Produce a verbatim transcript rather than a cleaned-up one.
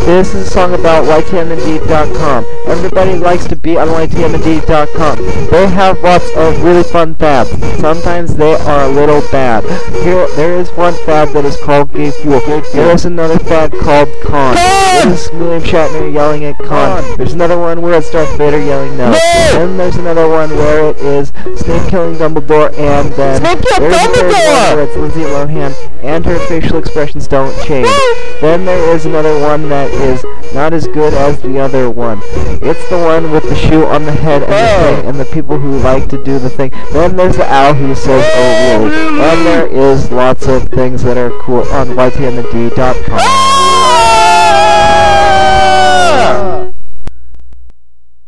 This is a song about Y T M Indeed dot com. Everybody likes to be on Y T M Indeed dot com. They have lots of really fun fads. Sometimes they are a little bad. Here, there is one fad that is called Gay Fuel. There is another fad called Con. This is William Shatner yelling at Con. There's another one where it's Darth Vader yelling no. Then there's another one where it is Snape killing Dumbledore, and then Snape killed there's a third one Dumbledore! where it's Lindsay Lohan and her facial expressions don't change. Then there is another one that is not as good as the other one. It's the one with the shoe on the head and the thing, and the people who like to do the thing. Then there's the owl who says, oh really? And there is lots of things that are cool on Y T M Indeed dot com.